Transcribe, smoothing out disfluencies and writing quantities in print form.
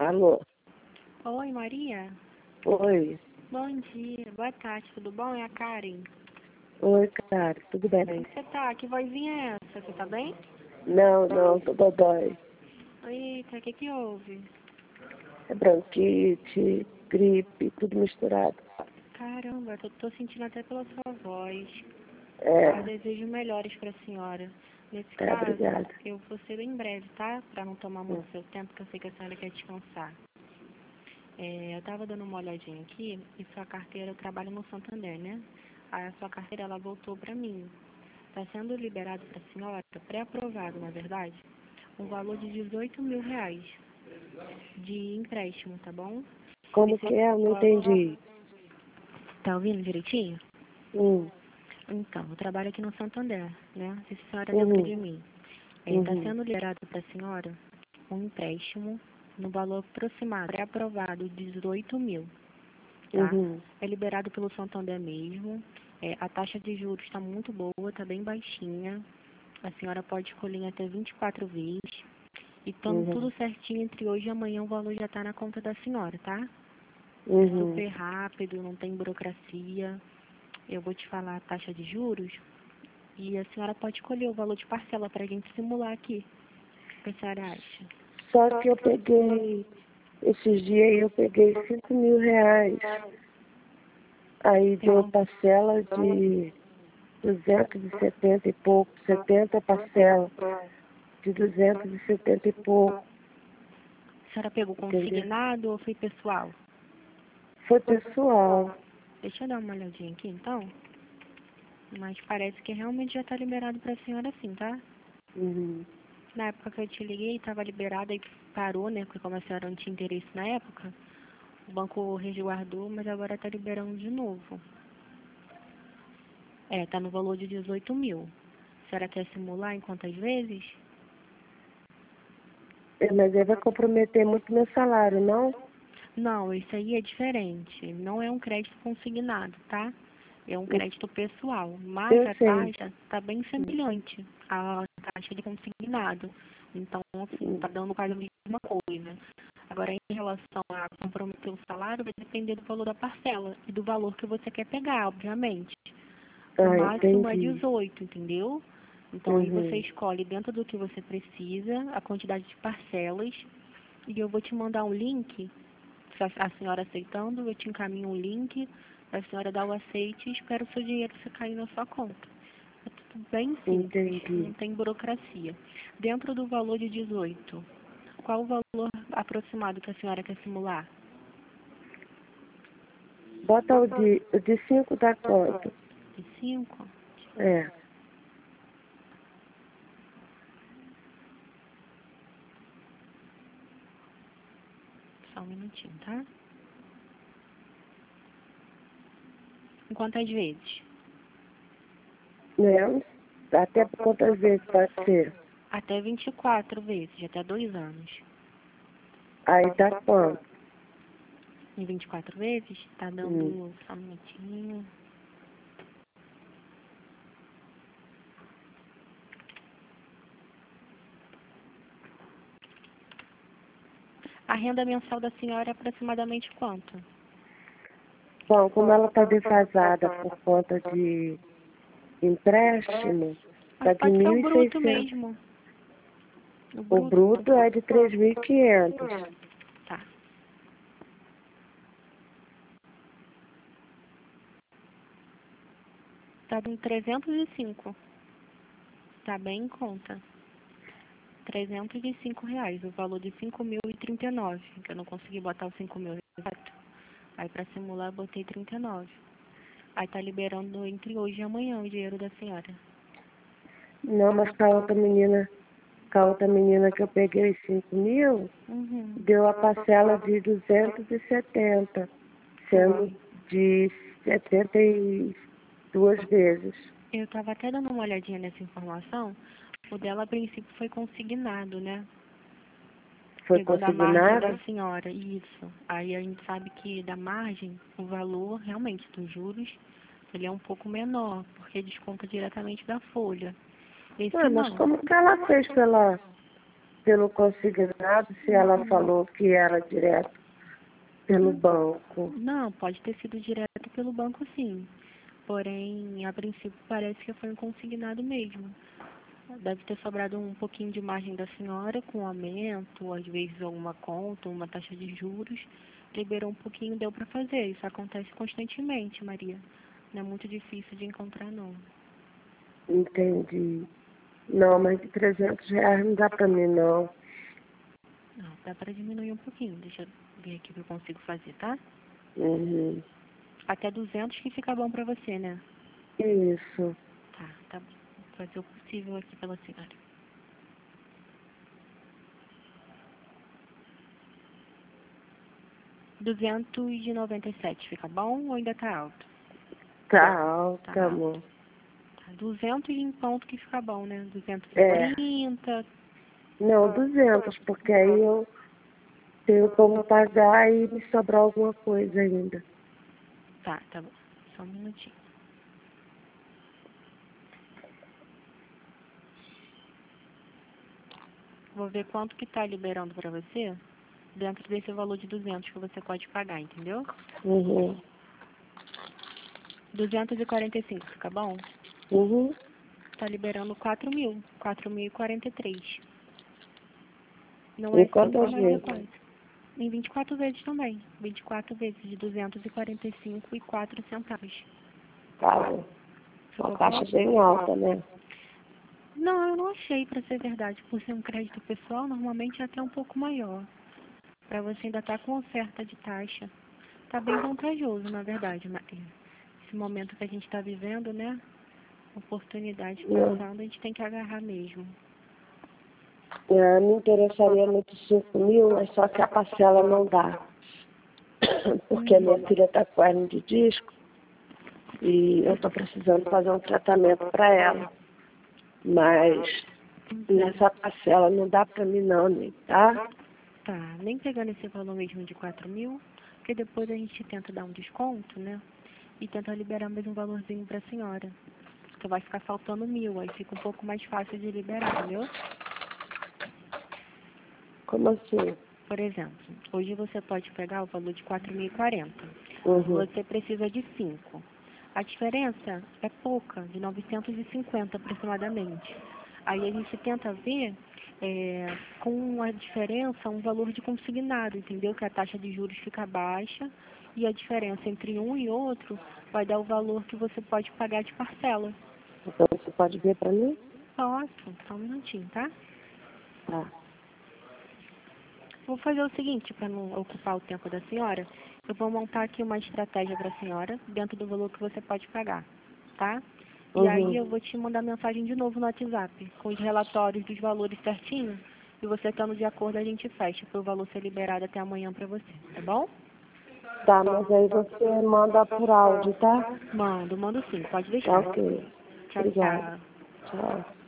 Alô? Oi, Maria. Oi. Bom dia, boa tarde, tudo bom? É a Karen. Oi, cara, tudo bem? Como você tá? Que vozinha é essa? Você tá bem? Não, tô dodói. Eita, o que que houve? É bronquite, gripe, tudo misturado. Caramba, tô sentindo até pela sua voz. Eu É, desejo melhores pra senhora. Nesse tá, caso, obrigada. eu vou ser bem breve, tá? Pra não tomar muito seu tempo, porque eu sei que a senhora quer descansar. Eu tava dando uma olhadinha aqui e sua carteira, eu trabalho no Santander, né? Aí a sua carteira, ela voltou pra mim. Tá sendo liberado pra senhora, pré-aprovado, na verdade, um valor de R$ 18.000 de empréstimo, tá bom? Como que é? Eu não entendi. Tá ouvindo direitinho? Hum, Então, eu trabalho aqui no Santander, né? Não sei se a senhora lembra uhum, de mim. Tá uhum, sendo liberado pra senhora um empréstimo no valor aproximado, pré-aprovado, de 18 mil, tá? uhum, É liberado pelo Santander mesmo. A taxa de juros está muito boa, tá bem baixinha. A senhora pode escolher em até 24 vezes. E estando uhum, tudo certinho entre hoje e amanhã, o valor já está na conta da senhora, tá? É uhum. super rápido, não tem burocracia. Eu vou te falar a taxa de juros e a senhora pode escolher o valor de parcela para a gente simular aqui. O que a senhora acha? Só que eu peguei, esses dias aí eu peguei R$ 5.000. Aí deu Então, parcela de 270 e pouco, 70 parcela de 270 e pouco, a senhora pegou entendeu? consignado ou foi pessoal? Foi pessoal. Deixa eu dar uma olhadinha aqui, então. Mas parece que realmente já está liberado para a senhora sim, tá? Uhum. Na época que eu te liguei, estava liberado e parou, né? Porque como a senhora não tinha interesse na época, o banco resguardou, mas agora está liberando de novo. Tá no valor de 18 mil. A senhora quer simular em quantas vezes? Mas aí vai comprometer muito meu salário, não? Não, isso aí é diferente. Não é um crédito consignado, tá? É um crédito pessoal. Mas Eu a sei. taxa está bem semelhante à taxa de consignado. Então, assim, está dando quase a mesma coisa. Agora, em relação a comprometer o salário, vai depender do valor da parcela e do valor que você quer pegar, obviamente. O Ah, máximo é entendi. 18, entendeu? Então, aí você Uhum. escolhe dentro do que você precisa, a quantidade de parcelas, e eu vou te mandar um link, se a senhora aceitando, eu te encaminho um link, a senhora dá o aceite e espera o seu dinheiro você cair na sua conta. É tudo bem simples, não Entendi. tem burocracia. Dentro do valor de 18, qual o valor aproximado que a senhora quer simular? Bota o de 5 dá quanto? De 5? Deixa eu ver. É. Só um minutinho, tá? Em quantas vezes? Né? Até por quantas vezes pode ser? Até 24 vezes, até 2 anos. Aí dá quanto? Em 24 vezes, tá Hum. dando só um minutinho. A renda mensal da senhora é aproximadamente quanto? Bom, como ela está defasada por conta de empréstimo, Mas está de pode ser o bruto 1.600. mesmo. O O bruto. bruto é de 3.500. Tá. Tá dando 305. Tá bem em conta. R$ 305, o valor de 5.039, que eu não consegui botar os 5.000 exato. Aí pra simular eu botei 39. Aí tá liberando entre hoje e amanhã o dinheiro da senhora. Não, mas com a outra menina que eu peguei 5.000, Uhum. deu a parcela de 270, sendo Foi. de 72 vezes. Eu tava até dando uma olhadinha nessa informação. O dela a princípio foi consignado, né? Foi Pegou da margem da consignado? senhora, isso. Aí a gente sabe que da margem, o valor realmente dos juros, ele é um pouco menor, porque desconta diretamente da folha. Esse Ué, mas não. como que ela fez pela... pelo consignado, se ela falou que era direto pelo banco. Não, pode ter sido direto pelo banco, sim. Porém, a princípio parece que foi um consignado mesmo. Deve ter sobrado um pouquinho de margem da senhora com aumento, às vezes alguma conta, uma taxa de juros. Liberou um pouquinho, deu para fazer. Isso acontece constantemente, Maria. Não é muito difícil de encontrar, não. Entendi. Não, mas de R$ 300 não dá para mim, não. Não, dá para diminuir um pouquinho. Deixa eu ver aqui o que eu consigo fazer, tá? Uhum. Até 200 que fica bom para você, né? Isso. Tá bom. Vou fazer o possível aqui pela senhora. 297 fica bom ou ainda tá alto? Tá alto, Tá alto. amor. Tá, 200 em ponto que fica bom, né? 230. Não, 200, porque aí eu tenho como pagar e me sobrar alguma coisa ainda. Tá bom. Só um minutinho. Vou ver quanto que tá liberando para você dentro desse valor de 200 que você pode pagar, entendeu? Uhum. 245 fica bom? Uhum. Tá liberando 4.000. 4.043. Não E é 5, quantas mas é vezes? quase. Em 24 vezes também. 24 vezes de 245,04 centavos. Tá bom. Uma Ficou bom? taxa bem alta, né? Não, eu não achei, para ser verdade. Por ser um crédito pessoal, normalmente é até um pouco maior. Para você ainda estar com oferta de taxa. Tá bem vantajoso, na verdade, Maria. Esse momento que a gente está vivendo, né? Oportunidade Não. passando, a gente tem que agarrar mesmo. Me interessaria muito 5.000, mas só que a parcela não dá. Porque a minha filha está com hernia de disco e eu estou precisando fazer um tratamento para ela. Mas nessa parcela não dá para mim não, né? Tá? Tá, nem pegando esse valor mesmo de 4.000, porque depois a gente tenta dar um desconto, né? E tenta liberar mais um valorzinho para a senhora. Porque vai ficar faltando 1.000, aí fica um pouco mais fácil de liberar, entendeu? Como assim? Por exemplo, hoje você pode pegar o valor de 4.040. Uhum. Você precisa de 5. A diferença é pouca, de 950 aproximadamente. Aí a gente tenta ver com a diferença um valor de consignado, entendeu? Que a taxa de juros fica baixa e a diferença entre um e outro vai dar o valor que você pode pagar de parcela. Então você pode ver para mim? Posso, só um minutinho, tá? Tá. Vou fazer o seguinte, para não ocupar o tempo da senhora, eu vou montar aqui uma estratégia para a senhora, dentro do valor que você pode pagar, tá? E aí Uhum. eu vou te mandar mensagem de novo no WhatsApp, com os relatórios dos valores certinho, e você estando de acordo a gente fecha, para o valor ser liberado até amanhã para você, tá bom? Tá, mas aí você manda por áudio, tá? Mando sim, pode Tá deixar. ok. Tchau, Obrigada. tchau. Tchau.